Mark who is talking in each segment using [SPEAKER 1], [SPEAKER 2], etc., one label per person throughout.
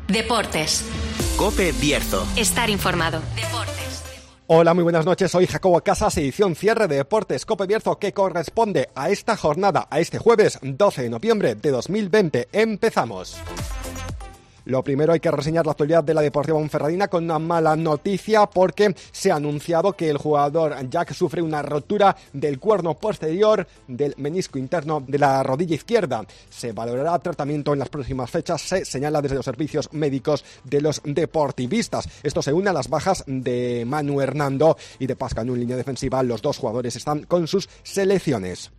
[SPEAKER 1] Deportes.
[SPEAKER 2] COPE Bierzo.
[SPEAKER 1] Estar informado.
[SPEAKER 3] Deportes.
[SPEAKER 4] Hola, muy buenas noches. Soy Jacobo Casas, edición cierre de Deportes COPE Bierzo, que corresponde a esta jornada, a este jueves 12 de noviembre de 2020. Empezamos. Lo primero, hay que reseñar la actualidad de la Deportiva Ponferradina con una mala noticia, porque se ha anunciado que el jugador Jack sufre una rotura del cuerno posterior del menisco interno de la rodilla izquierda. Se valorará tratamiento en las próximas fechas, se señala desde los servicios médicos de los deportivistas. Esto se une a las bajas de Manu Hernando y de Pascanu en línea defensiva. Los dos jugadores están con sus selecciones.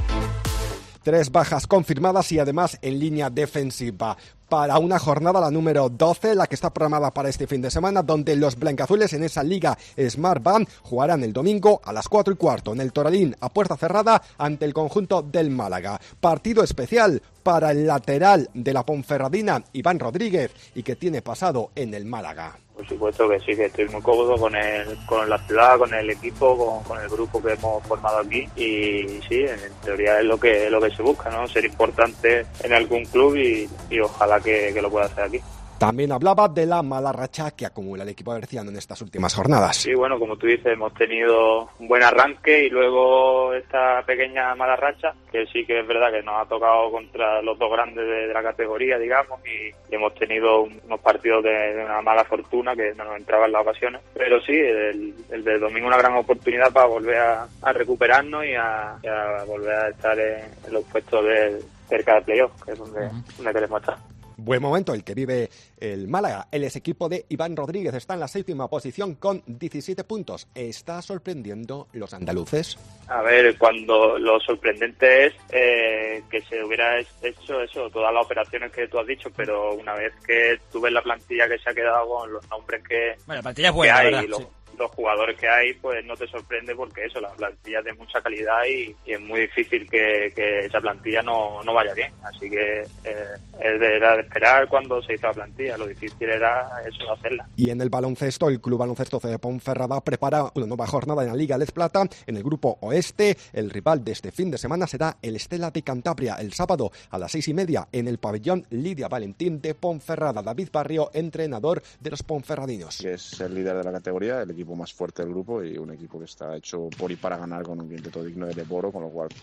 [SPEAKER 4] 3 bajas confirmadas y además en línea defensiva para una jornada, la número 12, la que está programada para este fin de semana, donde los blancazules en esa Liga Smart Band jugarán el domingo a las 4:15 en el Toralín, a puerta cerrada, ante el conjunto del Málaga. Partido especial para el lateral de la Ponferradina, Iván Rodríguez, y que tiene pasado en el Málaga.
[SPEAKER 5] Por supuesto que sí, que estoy muy cómodo con la ciudad, con el equipo, con el grupo que hemos formado aquí, y sí, en teoría es lo que se busca, ¿no? Ser importante en algún club y ojalá que lo pueda hacer aquí.
[SPEAKER 4] También hablaba de la mala racha que acumula el equipo berciano en estas últimas jornadas.
[SPEAKER 5] Sí, bueno, como tú dices, hemos tenido un buen arranque y luego esta pequeña mala racha, que sí que es verdad que nos ha tocado contra los dos grandes de la categoría, digamos, y hemos tenido unos partidos de una mala fortuna que no nos entraban las ocasiones. Pero sí, el del domingo una gran oportunidad para volver a recuperarnos y a volver a estar en los puestos cerca del playoff, que es donde queremos estar.
[SPEAKER 4] Buen momento el que vive el Málaga. El ex equipo de Iván Rodríguez está en la 7ª posición con 17 puntos. ¿Está sorprendiendo los andaluces?
[SPEAKER 5] A ver, cuando lo sorprendente es que se hubiera hecho eso, todas las operaciones que tú has dicho, pero una vez que tú ves la plantilla que se ha quedado con los nombres que,
[SPEAKER 6] bueno, la plantilla es buena,
[SPEAKER 5] que hay,
[SPEAKER 6] ¿verdad? Sí.
[SPEAKER 5] Los jugadores que hay, pues no te sorprende, porque eso, la plantilla es de mucha calidad y es muy difícil que esa plantilla no vaya bien. Así que era de esperar cuando se hizo la plantilla, lo difícil era eso, hacerla.
[SPEAKER 4] Y en el baloncesto, el Club Baloncesto de Ponferrada prepara una nueva jornada en la Liga Les Plata. En el grupo Oeste, el rival de este fin de semana será el Stella de Cantabria, el sábado a las 6:30 en el pabellón Lidia Valentín de Ponferrada. David Barrio, entrenador de los ponferradinos.
[SPEAKER 7] Que es el líder de la categoría, el equipo más fuerte del grupo y un equipo que está hecho por y para ganar, con un quinteto digno de Leboro, con lo cual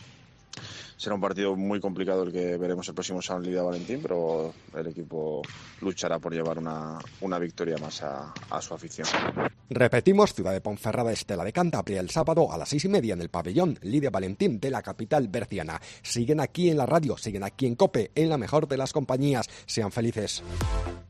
[SPEAKER 7] será un partido muy complicado el que veremos el próximo sábado en Lidia Valentín, pero el equipo luchará por llevar una victoria más a su afición.
[SPEAKER 4] Repetimos, ciudad de Ponferrada, Stella de Cantabria, el sábado a las 6:30 en el pabellón Lidia Valentín de la capital berciana. Siguen aquí en la radio, siguen aquí en COPE, en la mejor de las compañías. Sean felices.